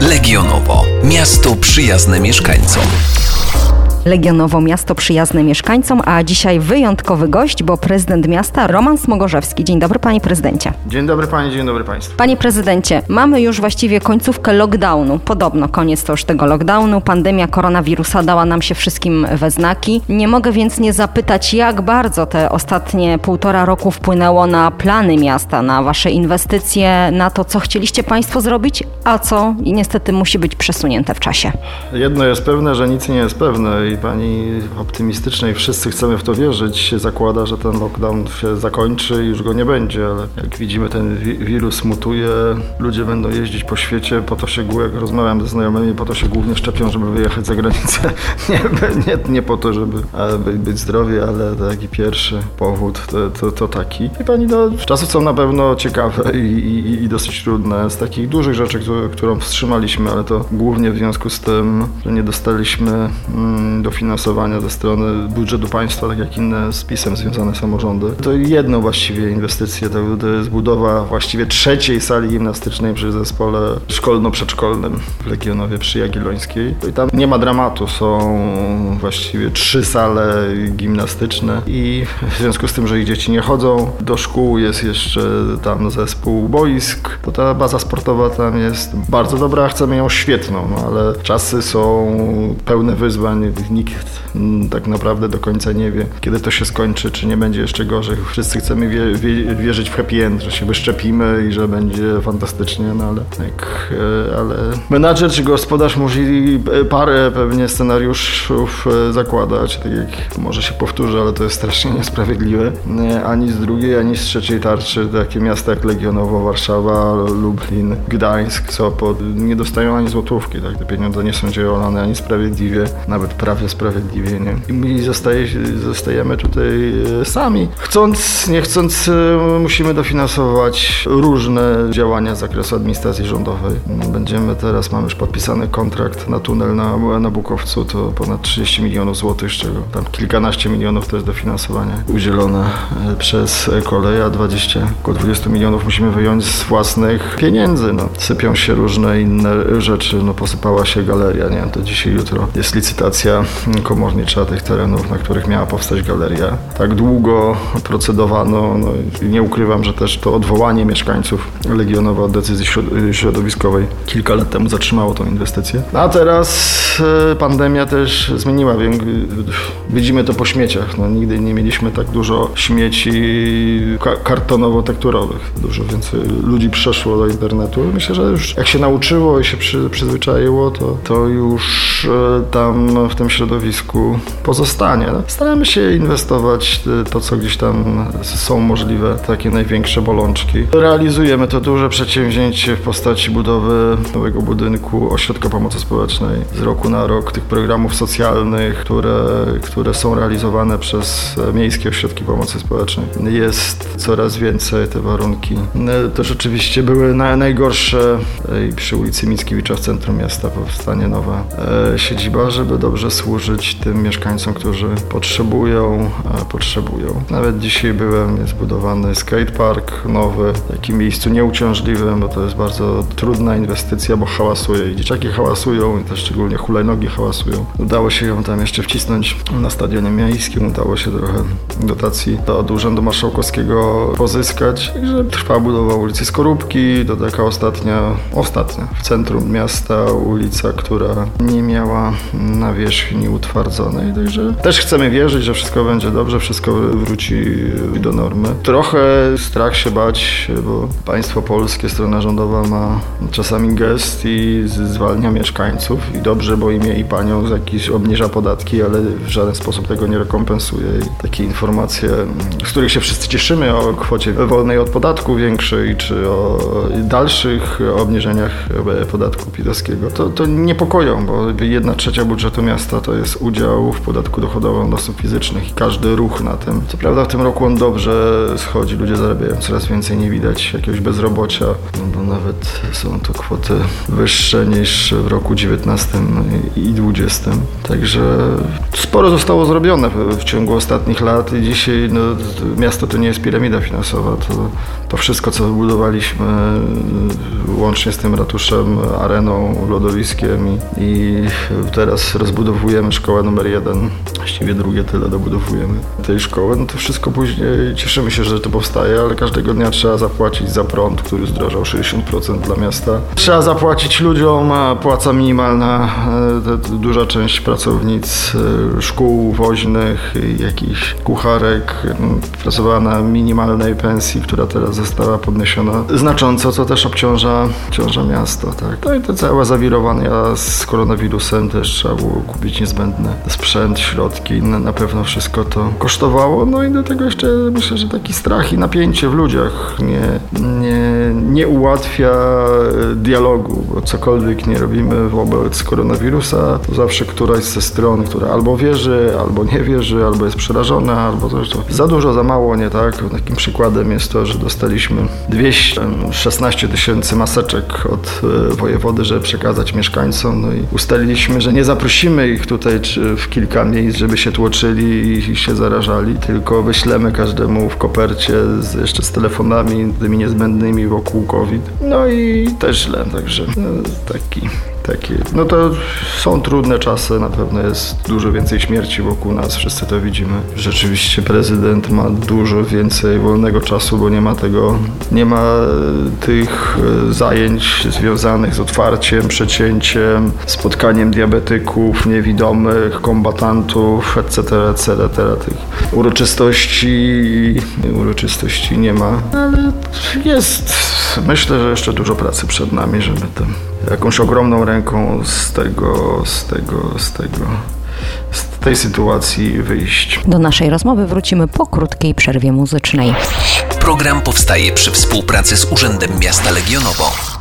Legionowo. Miasto przyjazne mieszkańcom. Legionowo miasto przyjazne mieszkańcom, a dzisiaj wyjątkowy gość, bo prezydent miasta Roman Smogorzewski. Dzień dobry, panie prezydencie. Dzień dobry pani, dzień dobry państwu. Panie prezydencie, mamy już właściwie końcówkę lockdownu. Podobno koniec to już tego lockdownu. Pandemia koronawirusa dała nam się wszystkim we znaki. Nie mogę więc nie zapytać, jak bardzo te ostatnie 1,5 roku wpłynęło na plany miasta, na wasze inwestycje, na to, co chcieliście państwo zrobić, a co niestety musi być przesunięte w czasie. Jedno jest pewne, że nic nie jest pewne i pani optymistycznie i wszyscy chcemy w to wierzyć, się zakłada, że ten lockdown się zakończy i już go nie będzie, ale jak widzimy, ten wirus mutuje, ludzie będą jeździć po świecie, po to się, jak rozmawiam ze znajomymi, po to się głównie szczepią, żeby wyjechać za granicę. Nie po to, żeby być zdrowi, ale taki pierwszy powód to taki. I pani, czasy są na pewno ciekawe i dosyć trudne. Z takich dużych rzeczy, którą wstrzymaliśmy, ale to głównie w związku z tym, że nie dostaliśmy dofinansowania ze strony budżetu państwa, tak jak inne z PiS-em związane samorządy. To jedną właściwie inwestycję, to jest budowa właściwie 3. sali gimnastycznej przy zespole szkolno-przedszkolnym w Legionowie przy Jagiellońskiej. I tam nie ma dramatu, są właściwie 3 sale gimnastyczne i w związku z tym, że ich dzieci nie chodzą do szkół, jest jeszcze tam zespół boisk, to ta baza sportowa tam jest bardzo dobra, chcemy ją świetną, ale czasy są pełne wyzwań. Nikt tak naprawdę do końca nie wie, kiedy to się skończy, czy nie będzie jeszcze gorzej. Wszyscy chcemy wierzyć w happy end, że się wyszczepimy i że będzie fantastycznie, ale menadżer czy gospodarz musi parę pewnie scenariuszów zakładać, tak jak może się powtórzę, ale to jest strasznie niesprawiedliwe. Ani z drugiej, ani z trzeciej tarczy takie miasta jak Legionowo, Warszawa, Lublin, Gdańsk, Sopot nie dostają ani złotówki, tak? Te pieniądze nie są dzielone ani sprawiedliwie, nawet prawie sprawiedliwie, nie? I my zostajemy tutaj sami. Chcąc, nie chcąc, musimy dofinansować różne działania z zakresu administracji rządowej. Mamy już podpisany kontrakt na tunel na Bukowcu, to ponad 30 milionów złotych, z czego tam kilkanaście milionów to jest dofinansowanie udzielone przez Koleje, a około 20 milionów musimy wyjąć z własnych pieniędzy. Sypią się różne inne rzeczy, posypała się galeria, nie? To dzisiaj, jutro jest licytacja komornicza tych terenów, na których miała powstać galeria. Tak długo procedowano, nie ukrywam, że też to odwołanie mieszkańców Legionowa od decyzji środowiskowej kilka lat temu zatrzymało tą inwestycję. A teraz pandemia też zmieniła, widzimy to po śmieciach. Nigdy nie mieliśmy tak dużo śmieci kartonowo-tekturowych. Dużo więcej ludzi przeszło do internetu. Myślę, że już jak się nauczyło i się przyzwyczaiło, to już tam w tym środowisku pozostanie. Staramy się inwestować to, co gdzieś tam są możliwe, takie największe bolączki. Realizujemy to duże przedsięwzięcie w postaci budowy nowego budynku Ośrodka Pomocy Społecznej z roku na rok, tych programów socjalnych, które są realizowane przez miejskie ośrodki pomocy społecznej. Jest coraz więcej, te warunki to rzeczywiście były najgorsze. Przy ulicy Mickiewicza w centrum miasta powstanie nowa siedziba, żeby dobrze służyć tym mieszkańcom, którzy potrzebują. Nawet dzisiaj jest budowany skatepark nowy, w takim miejscu nieuciążliwym, bo to jest bardzo trudna inwestycja, bo hałasuje i dzieciaki hałasują i też szczególnie hulajnogi hałasują. Udało się ją tam jeszcze wcisnąć na stadionie miejskim, udało się trochę dotacji od Urzędu Marszałkowskiego pozyskać. Także trwa budowa ulicy Skorupki, to taka ostatnia w centrum miasta ulica, która nie miała nawierzchni utwardzonej. Także też chcemy wierzyć, że wszystko będzie dobrze, wszystko wróci do normy. Trochę strach się bać, bo państwo polskie, strona rządowa ma czasami gest i zwalnia mieszkańców i dobrze, bo imię i panią obniża podatki, ale w żaden sposób tego nie rekompensuje. I takie informacje, z których się wszyscy cieszymy, o kwocie wolnej od podatku większej, czy o dalszych obniżeniach podatku PIT-owskiego, to niepokoją, bo 1/3 budżetu miasta to jest udział w podatku dochodowym od osób fizycznych i każdy ruch na tym. Co prawda w tym roku on dobrze schodzi, ludzie zarabiają coraz więcej, nie widać jakiegoś bezrobocia, bo nawet są to kwoty wyższe niż w roku 19 i 20. Także sporo zostało zrobione w ciągu ostatnich lat i dzisiaj miasto to nie jest piramida finansowa, to wszystko, co wybudowaliśmy łącznie z tym ratuszem, areną, lodowiskiem i teraz rozbudowujemy szkołę numer 1, właściwie drugie tyle dobudowujemy tej szkoły, to wszystko później cieszymy się, że to powstaje, ale każdego dnia trzeba zapłacić za prąd, który zdrożał 60% dla miasta. Trzeba zapłacić ludziom, płaca minimalna, duża część pracownic szkół woźnych, jakichś kucharek pracowała na minimalnej pensji, która teraz została podniesiona znacząco, co też obciąża miasto. Tak. No i to całe zawirowania z koronawirusem też trzeba było kupić niezbędny sprzęt, środki, na pewno wszystko to kosztowało. No i do tego jeszcze myślę, że taki strach i napięcie w ludziach nie ułatwia dialogu, bo cokolwiek nie robimy wobec koronawirusa, to zawsze któraś ze stron, która albo wierzy, albo nie wierzy, albo jest przerażona, albo coś to za dużo, za mało, nie tak? Takim przykładem jest to, że dostaliśmy 216 000 maseczek od wojewody, żeby przekazać mieszkańcom, no i ustaliliśmy, że nie zaprosimy ich tutaj w kilka miejsc, żeby się tłoczyli i się zarażali, tylko wyślemy każdemu w kopercie jeszcze z telefonami tymi niezbędnymi wokół COVID. No i też źle, także no to są trudne czasy, na pewno jest dużo więcej śmierci wokół nas, wszyscy to widzimy. Rzeczywiście prezydent ma dużo więcej wolnego czasu, bo nie ma tych zajęć związanych z otwarciem, przecięciem, spotkaniem diabetyków, niewidomych, kombatantów, etc. Tych uroczystości nie ma, ale myślę, że jeszcze dużo pracy przed nami, żeby jakąś ogromną ręką z tej sytuacji wyjść. Do naszej rozmowy wrócimy po krótkiej przerwie muzycznej. Program powstaje przy współpracy z Urzędem Miasta Legionowo.